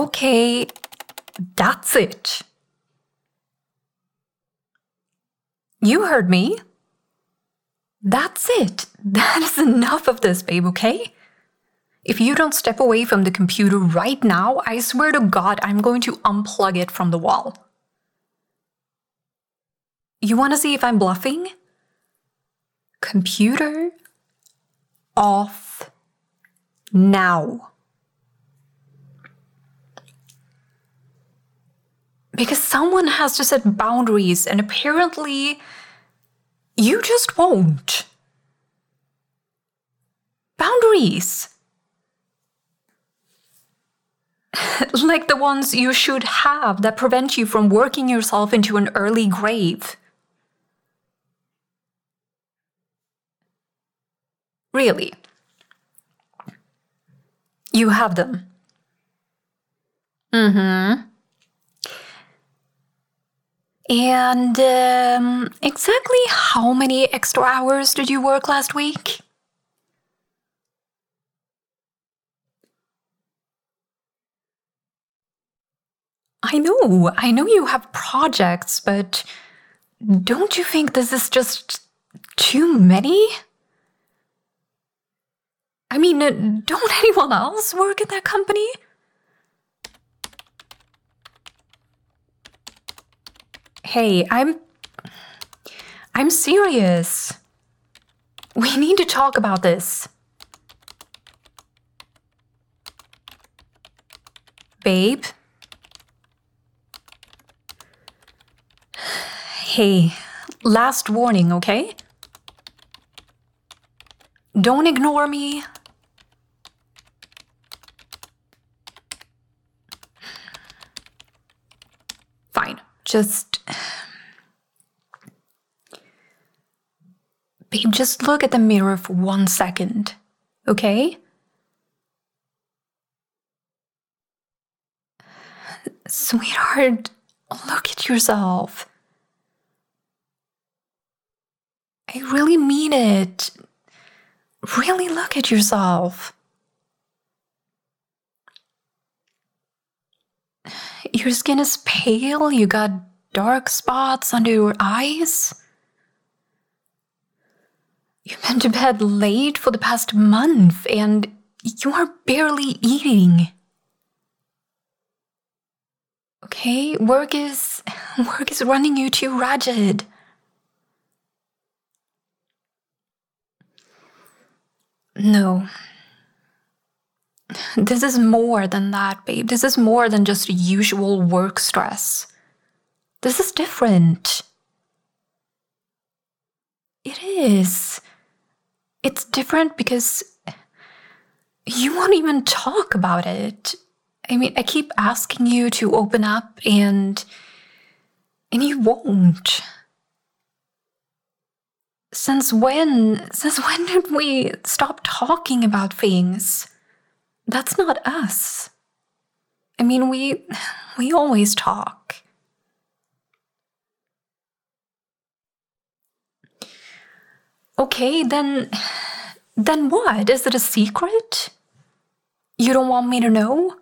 Okay, that's it. You heard me. That's it. That is enough of this, babe, okay? If you don't step away from the computer right now, I swear to God, I'm going to unplug it from the wall. You want to see if I'm bluffing? Computer off now. Because someone has to set boundaries, and apparently you just won't. Boundaries. Like the ones you should have that prevent you from working yourself into an early grave. Really. You have them. Mm-hmm. And exactly how many extra hours did you work last week? I know you have projects, but don't you think this is just too many? I mean, don't anyone else work at that company? Hey, I'm serious. We need to talk about this. Babe? Hey, last warning, okay? Don't ignore me. Fine, just... Babe, just look at the mirror for 1 second, okay? Sweetheart, look at yourself. I really mean it. Really look at yourself. Your skin is pale, you got dark spots under your eyes. You've been to bed late for the past month, and you are barely eating. Okay, work is running you too ragged. No. This is more than that, babe. This is more than just usual work stress. This is different. It is. It's different because you won't even talk about it. I mean, I keep asking you to open up and you won't. Since when did we stop talking about things? That's not us. I mean, we always talk. Okay, then what? Is it a secret? You don't want me to know?